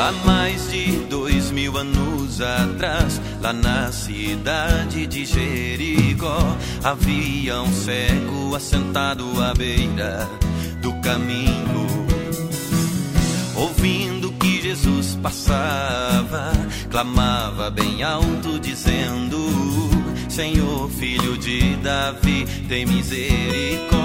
Há mais de 2000 anos atrás, lá na cidade de Jericó, havia um cego assentado à beira do caminho. Ouvindo que Jesus passava, clamava bem alto dizendo: Senhor, filho de Davi, tem misericórdia.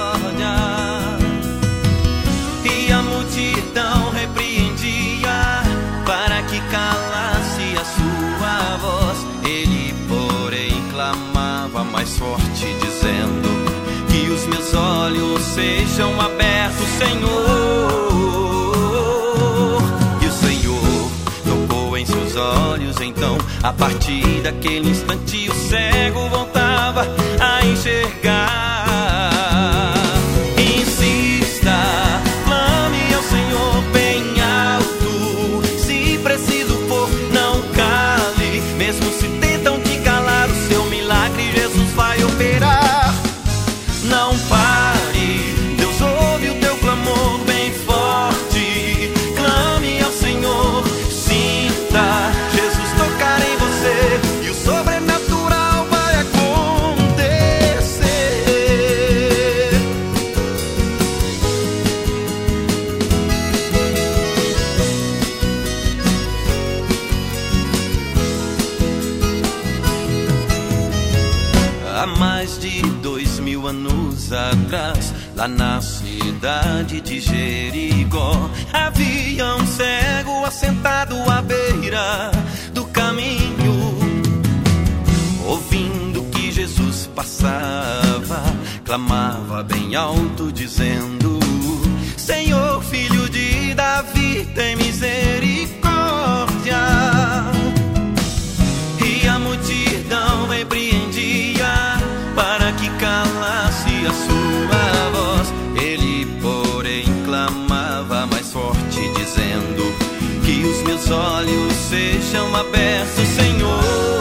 E a multidão repreendia para que calasse a sua voz. Ele, porém, clamava mais forte dizendo: que os meus olhos sejam abertos, Senhor. E o Senhor tocou em seus olhos. Então, a partir daquele instante, o cego voltava a enxergar. Não pare, Deus ouve o teu clamor bem forte. Clame ao Senhor, sinta Jesus tocar em você e o sobrenatural vai acontecer. Há mais de 2000 anos atrás, lá na cidade de Jericó, havia um cego assentado à beira do caminho. Ouvindo que Jesus passava, clamava bem alto dizendo: Senhor, filho de Davi, tem misericórdia. E a multidão repreendia para que calasse a sua voz. Ele, porém, clamava mais forte dizendo: que os meus olhos sejam abertos, Senhor.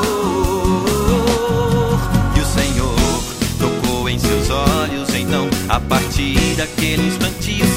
E o Senhor tocou em seus olhos. Então, a partir daquele instante,